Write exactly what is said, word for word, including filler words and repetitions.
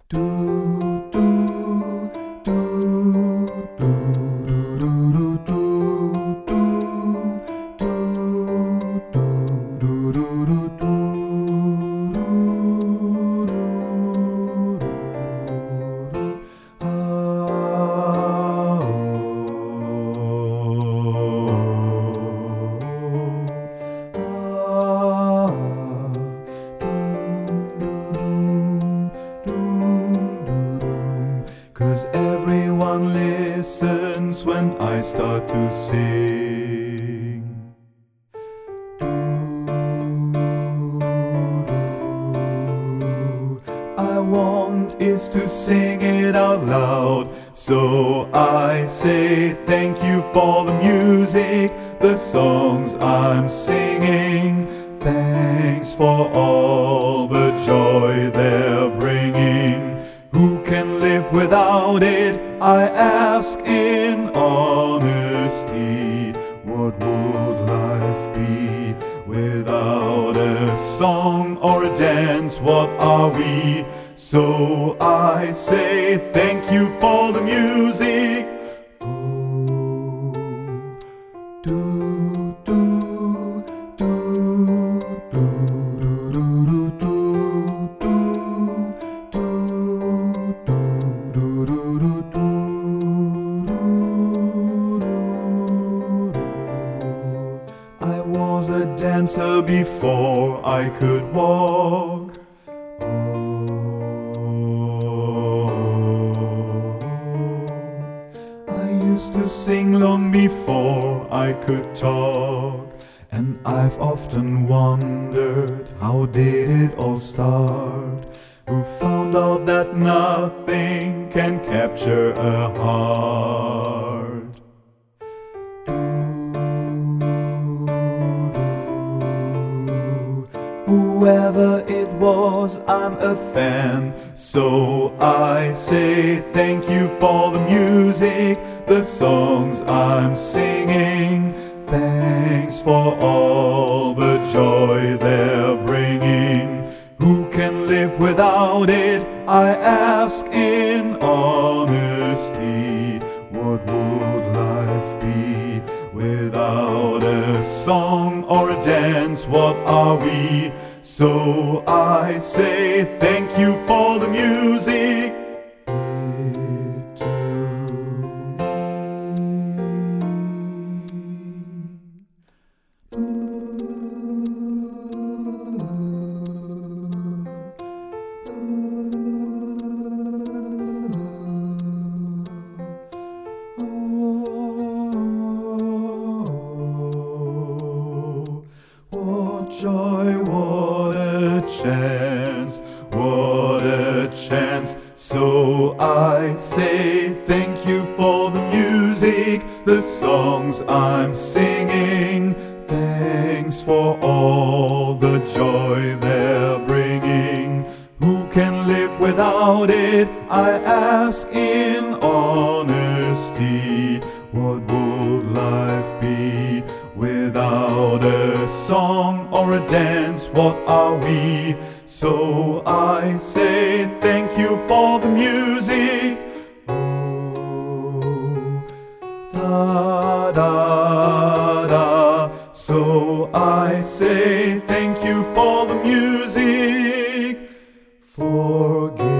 Do, do, do, do, do, do, do, do, do, do, do, do. Cause everyone listens when I start to sing. I want is to sing it out loud, so I say thank you for the music, the songs I'm singing. Thanks for all the joy they're bringing. Who can live without it? I ask in honesty. What would life be without a song or a dance? What are we? So I say thank you for the music. Ooh, do, do, do, do, do, do, do, I was a dancer before I could walk. I used to sing long before I could talk. And I've often wondered, how did it all start? Who found out that nothing can capture a heart? Whoever it was, I'm a fan. So I say thank you for the music, the songs I'm singing. Thanks for all the joy they're bringing. Who can live without it? I ask in honesty. What would life be without a song or a dance? What are we? So I say thank you for the music. Joy, what a chance, what a chance. So I say thank you for the music, the songs I'm singing. Thanks for all the joy they're bringing. Who can live without it? I ask in honesty. What would life be without a song or a dance? What are we? So I say thank you for the music. Oh, da da da. So I say thank you for the music. Forgive